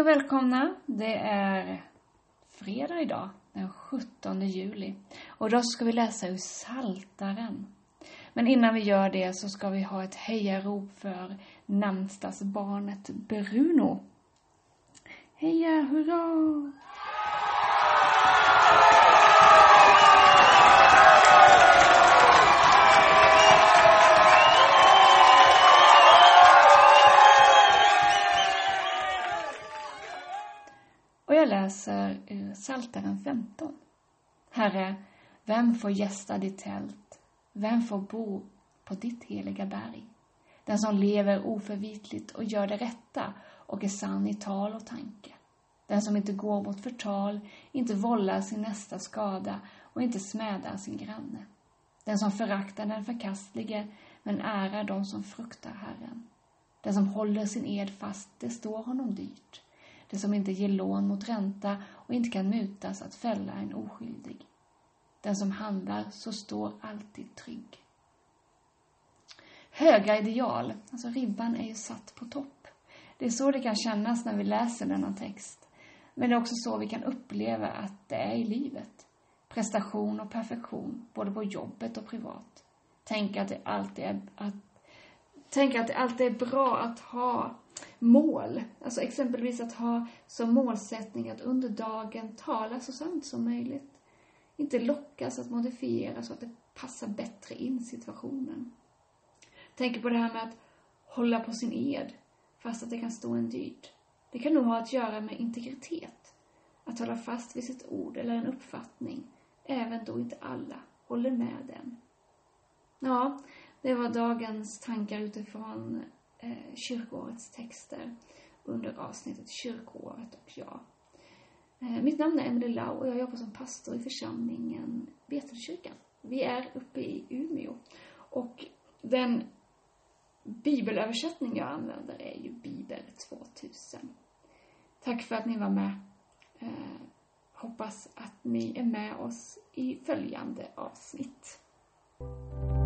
och välkomna. Det är fredag idag, den 17 juli. Och då ska vi läsa ur Psaltaren. Men innan vi gör det så ska vi ha ett hejarop för namnsdagsbarnet Bruno. Heja, hurra! Och jag läser ur Psaltaren 15. Herre, vem får gästa ditt tält? Vem får bo på ditt heliga berg? Den som lever oförvitligt och gör det rätta och är sann i tal och tanke. Den som inte går mot förtal, inte vållar sin nästa skada och inte smädar sin granne. Den som föraktar den förkastlige men ärar de som fruktar Herren. Den som håller sin ed fast, det står honom dyrt. Det som inte ger lån mot ränta och inte kan mutas att fälla en oskyldig. Den som handlar så står alltid trygg. Höga ideal, alltså ribban är ju satt på topp. Det är så det kan kännas när vi läser denna text. Men det är också så vi kan uppleva att det är i livet. Prestation och perfektion, både på jobbet och privat. Tänk att det alltid är bra att ha mål. Alltså exempelvis att ha som målsättning att under dagen tala så sant som möjligt. Inte lockas att modifiera så att det passar bättre in i situationen. Tänk på det här med att hålla på sin ed fast att det kan stå en dyrt. Det kan nog ha att göra med integritet. Att hålla fast vid sitt ord eller en uppfattning, även då inte alla håller med den. Ja, det var dagens tankar utifrån kyrkoårets texter under avsnittet Kyrkoåret och jag. Mitt namn är Emelie Lau och jag jobbar som pastor i församlingen Betelkyrkan. Vi är uppe i Umeå och den bibelöversättning jag använder är ju Bibel 2000. Tack för att ni var med. Hoppas att ni är med oss i följande avsnitt.